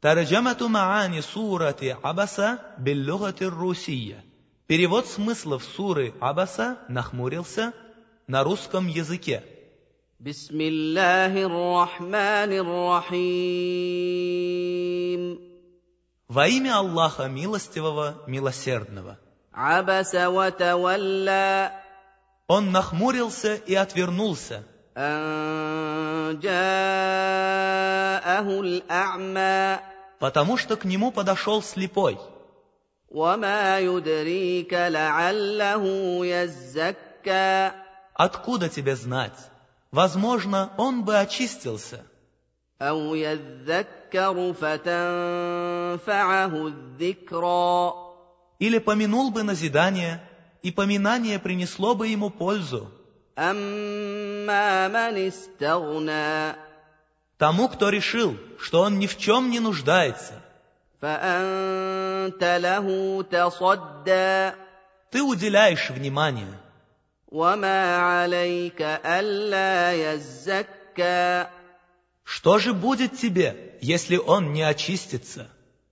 Тарджамату маани сурати Абаса биль-лугати р-русия. Перевод смыслов суры Абаса нахмурился на русском языке. Бисмиллахир-рахманир-рахим. Во имя Аллаха Милостивого, Милосердного. Абаса ва тавалла. Он нахмурился и отвернулся. Ан джаахул а'ма. Потому что к нему подошел слепой. Вама юдрика ла'аллаху яззакка. Откуда тебе знать? Возможно, он бы очистился. Ау яззаккару фатанфа'аху адh-dhikра. Или помянул бы назидание, и поминание принесло бы ему пользу. Амма ман истагна. Тому, кто решил, что он ни в чем не нуждается. Фаанта лаху тасадда. Ты уделяешь внимание. Вама алейка алла яззакка. Что же будет тебе, если он не очистится?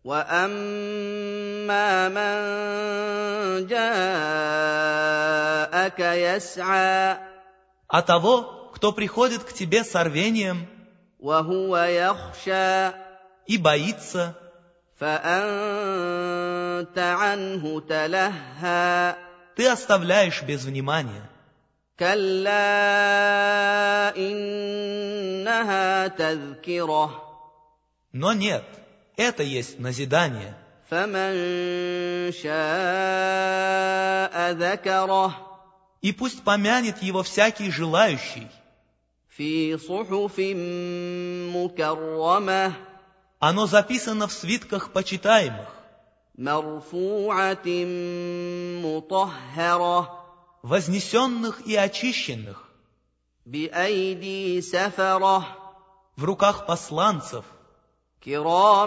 وَأَمَّا مَنْ جَاءَكَ يَسْعَى. А того, кто приходит к тебе с рвением وَهُوَ يَخْشَى. и боится, فَأَنْتَ عَنْهُ تَلَهَّى. ты оставляешь без внимания. كَلَّا إِنَّهَا تَذْكِرَةٌ. Но нет, это есть назидание. فَمَنْ شَاءَ ذَكَرَهُ. И пусть помянет его всякий желающий. فِي صُحُفٍ مُكَرَّمَةٍ. Оно записано в свитках почитаемых. مرفوعة مطهرة. Вознесенных и очищенных. بأيدي سفرة. В руках посланцев. كرام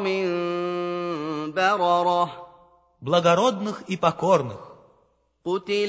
بررة. Благородных и покорных. قتل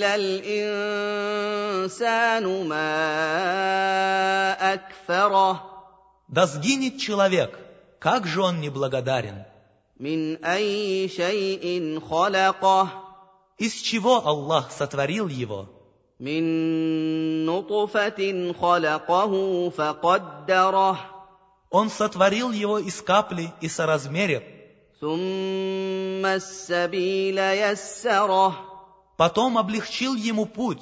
الإنسان ما أكفره. Да сгинет человек, как же он неблагодарен. من أي شيء خلقه. Из чего Аллах сотворил его? من نطفة خلقه فقدره. Он сотворил его из капли и соразмерил. ثم السبيل يسره. Потом облегчил ему путь.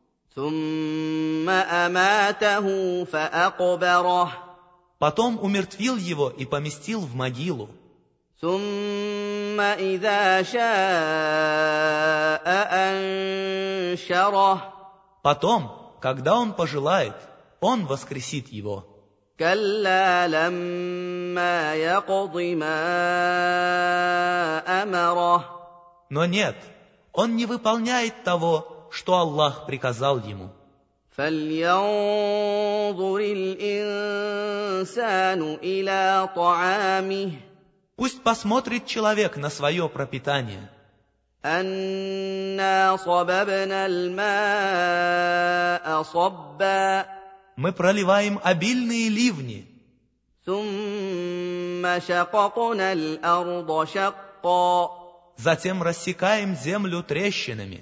ثم أماته فأقبره. Потом умертвил его и поместил в могилу. ثم إذا شاء أنشره. Потом, когда он пожелает, он воскресит его. كلا لما يقض ما أمره. Но нет, он не выполняет того, что Аллах приказал ему. فلينظر الإنسان إلى طعامه. Пусть посмотрит человек на свое пропитание. أنا صببنا الماء صبا. Мы проливаем обильные ливни. ثم شققنا الأرض شقا. Затем рассекаем землю трещинами.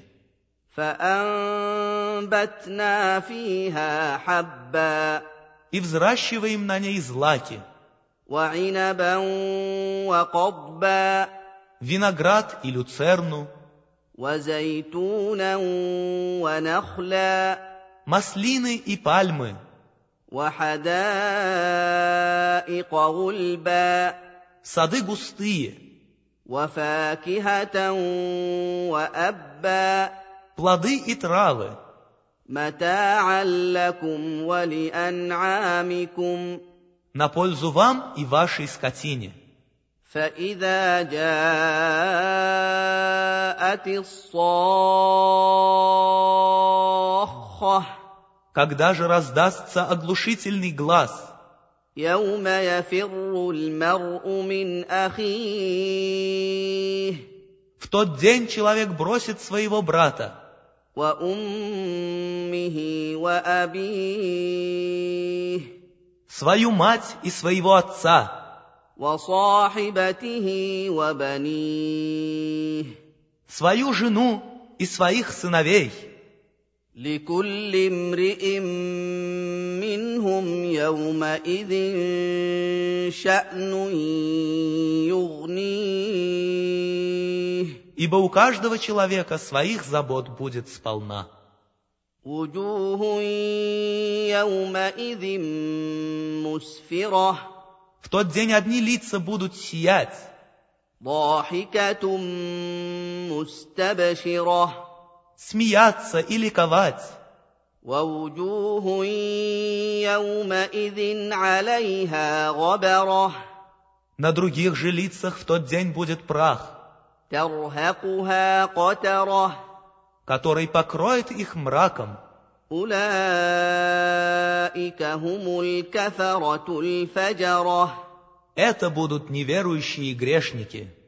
فأنبتنا فيها حبا. И взращиваем на ней злаки. وعنبا وقضبا. Виноград и люцерну. وزيتونا ونخلا. Маслины и пальмы. وحدائق غلبا. Сады густые. وفاكهة وأبا. Плоды и травы. متاعا لكم ولأنعامكم. На пользу вам и вашей скотине. فإذا جاءت الصاخة. Когда же раздастся оглушительный глас? يوم يفر المرء من أخيه. В тот день человек бросит своего брата. وأمه وأبيه. Свою мать и своего отца. وصاحبته وبنيه свою жену и своих сыновей. لكل امرئ منهم يومئذ شأن يغنيه Ибо у каждого человека своих забот будет сполна. وجوه يومئذ مسفرة В тот день одни лица будут сиять, ضاحكة مستبشرة смеяться и ликовать. ووجوه يومئذ عليها غبرة На других же лицах в тот день будет прах, ترهقها قترة который покроет их мраком. أولئك هم الكفرة الفجرة Это будут неверующие грешники.